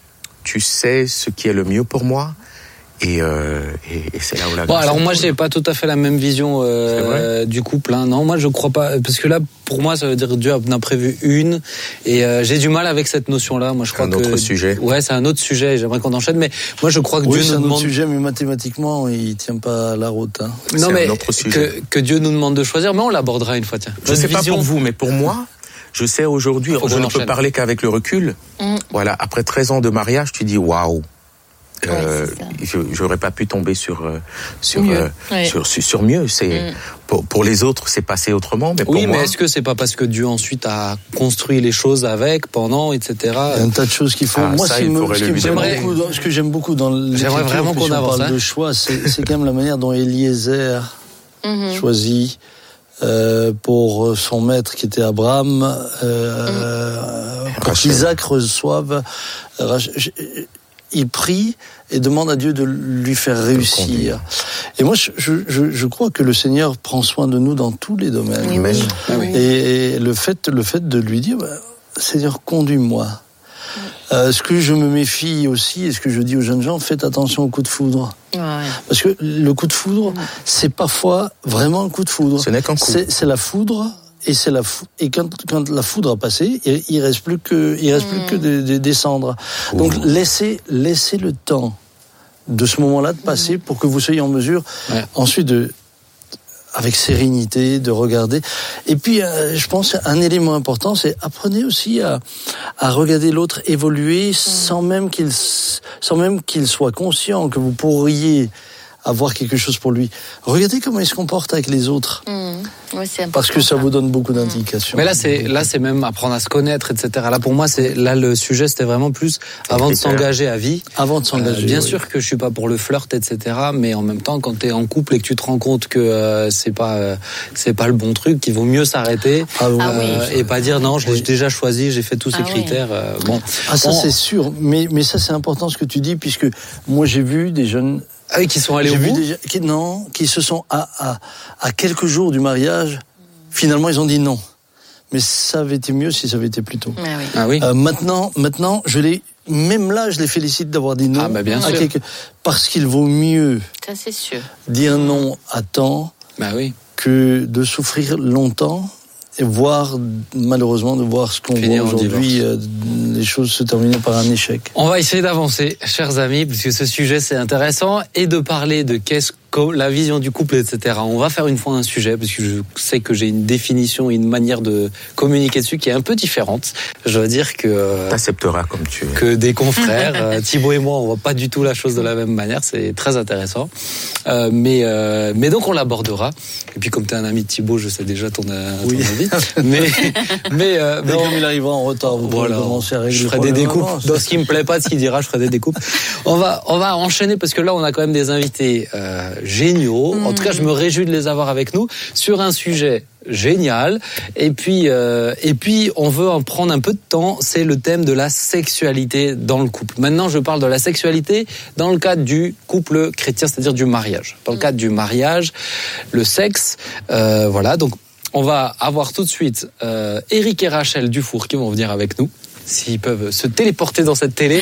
Tu sais ce qui est le mieux pour moi. Et, euh, et, et c'est là où la bon, alors moi j'ai pas tout à fait la même vision euh, du couple hein. Non, moi je crois pas, parce que là pour moi ça veut dire Dieu en a prévu une et euh, j'ai du mal avec cette notion là. Moi je crois un que autre sujet. Ouais, c'est un autre sujet, j'aimerais qu'on enchaîne, mais moi je crois que oui, Dieu nous nous demande. C'est un autre sujet, mais mathématiquement il tient pas la route hein. Non c'est mais un autre sujet. Que, que Dieu nous demande de choisir, mais on l'abordera une fois tiens. Je sais vision... pas pour vous, mais pour moi je sais aujourd'hui, je ne peux parler qu'avec le recul. Mm. Voilà, après treize ans de mariage, tu dis waouh. Euh, ouais, je j'aurais pas pu tomber sur sur mieux. Euh, ouais. sur, sur sur mieux. C'est mm. pour pour les autres, c'est passé autrement, mais pour oui, moi. mais est-ce que c'est pas parce que Dieu ensuite a construit les choses avec, pendant, et cetera. Il y a un tas de choses qu'il faut. Ah, moi, ça, ce, me, ce, que beaucoup, dans, ce que j'aime beaucoup dans l'écriture, vraiment qu'on si on avance, parle hein. de choix, c'est, c'est quand même la manière dont Eliezer mm-hmm. choisit. Euh, pour son maître qui était Abraham, euh, mm. pour qu'Isaac reçoive. Euh, il prie et demande à Dieu de lui faire réussir. Et moi, je, je, je crois que le Seigneur prend soin de nous dans tous les domaines. Oui, oui. Ah oui. Et, et le fait, le fait de lui dire, bah, Seigneur, conduis-moi. Euh, ce que je me méfie aussi, et ce que je dis aux jeunes gens, faites attention au coup de foudre. Ouais. Parce que le coup de foudre, c'est parfois vraiment un coup de foudre. Ce n'est qu'un coup. C'est, c'est la foudre. Et c'est la fou- et quand quand la foudre a passé, il, il reste plus que il reste mmh. plus que des, des, des cendres. Mmh. Donc laissez laissez le temps de ce moment-là de passer mmh. pour que vous soyez en mesure ouais. ensuite de avec sérénité de regarder. Et puis euh, je pense un élément important, c'est apprenez aussi à à regarder l'autre évoluer mmh. sans même qu'il sans même qu'il soit conscient que vous pourriez avoir quelque chose pour lui. Regardez comment il se comporte avec les autres. Mmh. Oui, c'est parce que ça vous donne beaucoup d'indications. Mais là, c'est là, c'est même apprendre à se connaître, et cetera. Là, pour moi, c'est là le sujet, c'était vraiment plus avant de s'engager à vie. Avant de s'engager. Euh, bien oui. sûr que je suis pas pour le flirt, et cetera. Mais en même temps, quand t'es en couple et que tu te rends compte que euh, c'est pas euh, c'est pas le bon truc, qu'il vaut mieux s'arrêter ah, oui. euh, oui. et pas dire non, je l'ai oui. déjà choisi, j'ai fait tous ces ah, critères. Oui. Euh, bon, ah ça bon. c'est sûr. Mais mais ça c'est important ce que tu dis puisque moi j'ai vu des jeunes. Ah oui, qui sont allés au bout. Des, qui, non, qui se sont à, à à quelques jours du mariage. Finalement, ils ont dit non. Mais ça avait été mieux si ça avait été plus tôt. Ah oui. Ah oui. Euh, maintenant, maintenant, je les, même là, je les félicite d'avoir dit non. Ah bah bien sûr. Quelque, parce qu'il vaut mieux. Ça c'est sûr. Dire non à temps. Bah oui. Que de souffrir longtemps. Et voir, malheureusement, de voir ce qu'on Finir voit aujourd'hui, euh, les choses se terminer par un échec. On va essayer d'avancer, chers amis, puisque ce sujet c'est intéressant, et de parler de qu'est-ce que la vision du couple, et cetera. On va faire une fois un sujet, parce que je sais que j'ai une définition et une manière de communiquer dessus qui est un peu différente. Je veux dire que... Euh, T'accepteras comme tu es. Que des confrères, euh, Thibaut et moi, on voit pas du tout la chose de la même manière, c'est très intéressant. Euh, mais, euh, mais donc on l'abordera. Et puis comme tu es un ami de Thibaut, je sais déjà ton, euh, ton oui. avis. Mais, mais, euh, mais comme il arrivera en retard, vous voilà, commencer à régler. Je ferai des découpes. Dans ce qui me plaît pas, de ce qu'il dira, je ferai des découpes. On va, on va enchaîner parce que là, on a quand même des invités euh, géniaux. Mmh. En tout cas, je me réjouis de les avoir avec nous sur un sujet génial. Et puis, euh, et puis, on veut en prendre un peu de temps. C'est le thème de la sexualité dans le couple. Maintenant, je parle de la sexualité dans le cadre du couple chrétien, c'est-à-dire du mariage. Dans le cadre du mariage, le sexe, euh, voilà. Donc, on va avoir tout de suite euh, Éric et Rachel Dufour qui vont venir avec nous. S'ils peuvent se téléporter dans cette télé.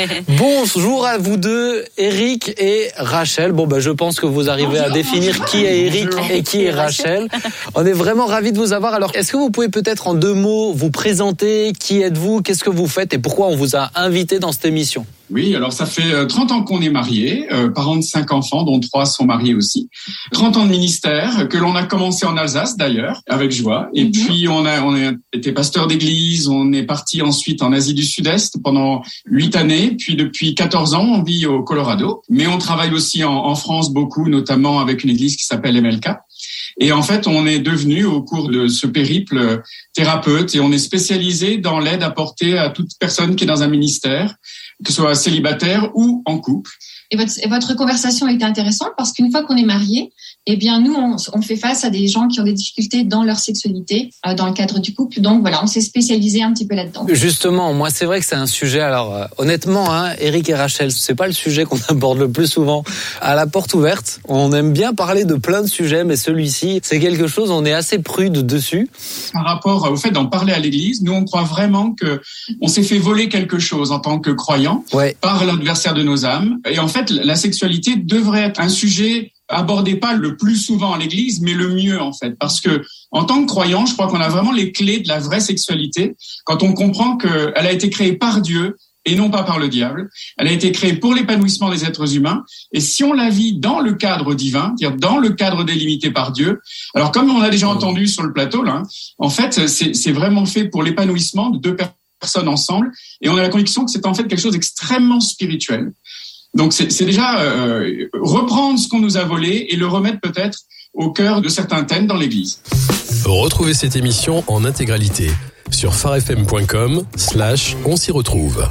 Bonjour à vous deux, Éric et Rachel. Bon, ben, je pense que vous arrivez bonjour, à définir bonjour. Qui est Éric et qui est Rachel. On est vraiment ravis de vous avoir. Alors, est-ce que vous pouvez peut-être en deux mots vous présenter? Qui êtes-vous? Qu'est-ce que vous faites? Et pourquoi on vous a invité dans cette émission? Oui, alors ça fait trente ans qu'on est mariés, euh, parents de cinq enfants, dont trois sont mariés aussi. trente ans de ministère, que l'on a commencé en Alsace d'ailleurs, avec joie. Et mm-hmm. puis on a, on a été pasteur d'église, on est parti ensuite en Asie du Sud-Est pendant huit années. Puis depuis quatorze ans, on vit au Colorado. Mais on travaille aussi en, en France beaucoup, notamment avec une église qui s'appelle M L K. Et en fait, on est devenu au cours de ce périple thérapeute et on est spécialisé dans l'aide apportée à toute personne qui est dans un ministère, que ce soit célibataire ou en couple. Et votre, et votre conversation a été intéressante parce qu'une fois qu'on est marié, eh bien nous on, on fait face à des gens qui ont des difficultés dans leur sexualité, euh, dans le cadre du couple. Donc voilà, on s'est spécialisé un petit peu là-dedans. Justement, moi c'est vrai que c'est un sujet. Alors euh, honnêtement, hein, Éric et Rachel, c'est pas le sujet qu'on aborde le plus souvent à la porte ouverte. On aime bien parler de plein de sujets, mais celui-ci, c'est quelque chose. On est assez prude dessus. Par rapport au fait d'en parler à l'Église, nous on croit vraiment que on s'est fait voler quelque chose en tant que croyants ouais. par l'adversaire de nos âmes. Et en fait, la sexualité devrait être un sujet abordé pas le plus souvent à l'Église, mais le mieux en fait, parce que en tant que croyant, je crois qu'on a vraiment les clés de la vraie sexualité quand on comprend qu'elle a été créée par Dieu et non pas par le diable. Elle a été créée pour l'épanouissement des êtres humains, et si on la vit dans le cadre divin, c'est-à-dire dans le cadre délimité par Dieu, alors comme on a déjà entendu sur le plateau là, en fait, c'est, c'est vraiment fait pour l'épanouissement de deux personnes ensemble, et on a la conviction que c'est en fait quelque chose d'extrêmement spirituel. Donc c'est, c'est déjà euh, reprendre ce qu'on nous a volé et le remettre peut-être au cœur de certains thèmes dans l'Église. Retrouvez cette émission en intégralité sur farfm point com slash on s'y retrouve.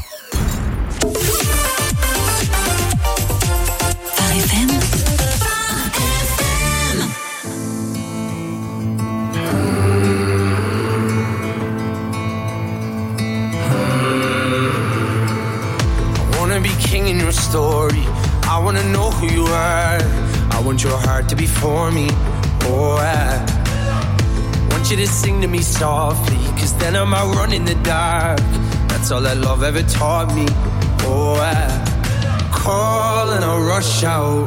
I wanna know who you are. I want your heart to be for me. Oh, I want you to sing to me softly, cause then I might run in the dark. That's all that love ever taught me. Oh, I call and I rush out,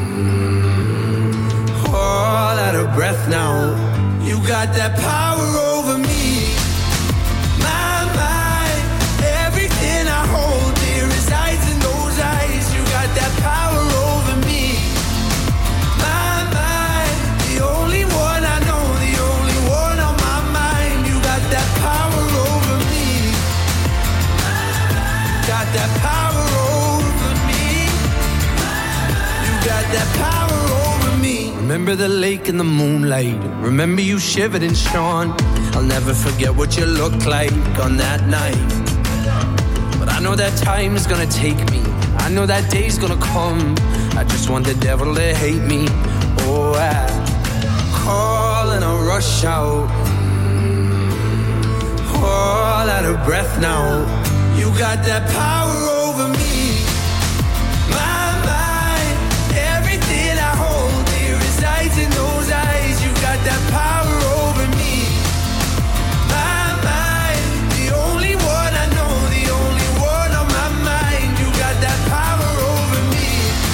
all out of breath now. You got that power over me. My mind, everything I hold dear resides in those eyes. You got that power over me. My mind, the only one I know, the only one on my mind. You got that power over me. Got that power over me. You got that power over me. Remember the lake in the moonlight. Remember you shivered and shone. I'll never forget what you looked like on that night. But I know that time is gonna take me. I know that day's gonna come. I just want the devil to hate me. Oh, I call and I rush out, all out of breath now. You got that power over me. My mind, everything I hold dear resides in those eyes. You got that power over me. My mind, the only one I know, the only one on my mind. You got that power over me.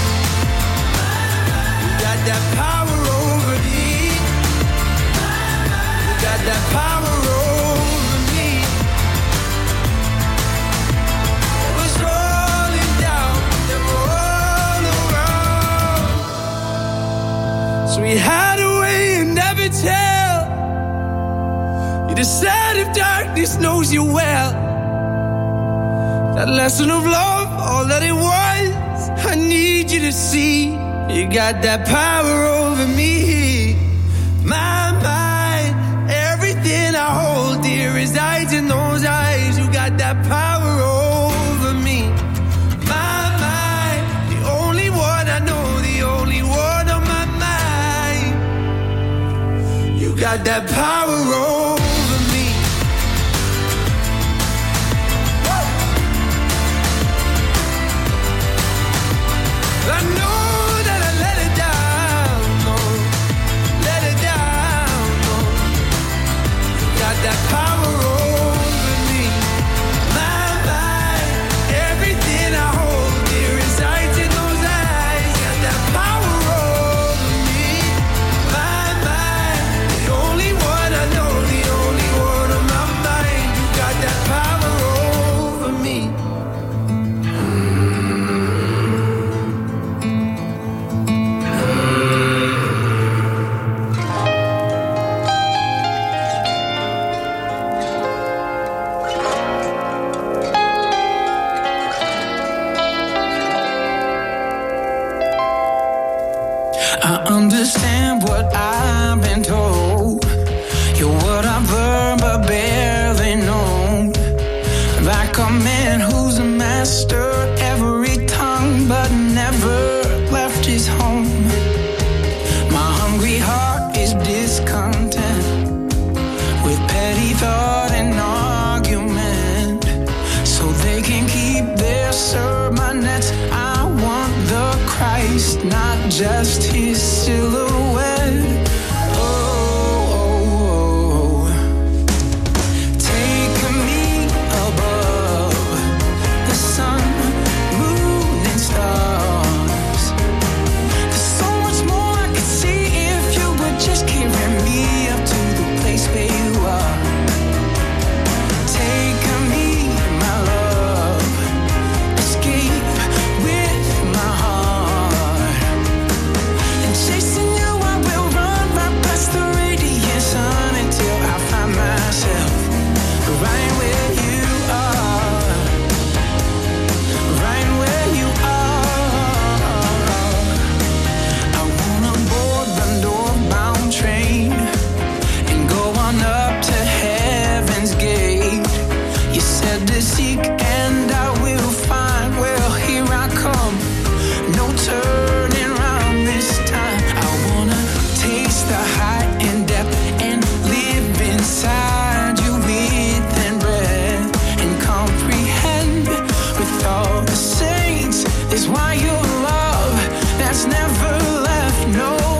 You got that power over me. You got that power over me. It was rolling down, then roll around. So we had a way you never tell. You decide if darkness knows you well. That lesson of love, all that it was, I need you to see. You got that power over me. My mind, everything I hold dear resides in those eyes. You got that power over me. My mind, the only one I know, the only one on my mind. You got that power over me. I know that I let it down, no, let it down, no. You got that power over me. My mind, everything I hold dear resides in those eyes. Got that power over me. My mind, the only one I know, the only one on my mind. You got that power over me. I understand what I've been told. You're what I've heard but barely known. Like a man who's mastered every tongue but never left his home. My hungry heart is discontent with petty thought and argument, so they can keep their sermonettes. I want the Christ, not just his silhouette. Oh, oh, oh. Take me above the sun, moon, and stars. There's so much more I could see if you would just carry me up to the place where you are. Take me, my love, escape with my heart. And chasing you I will that's never left. No.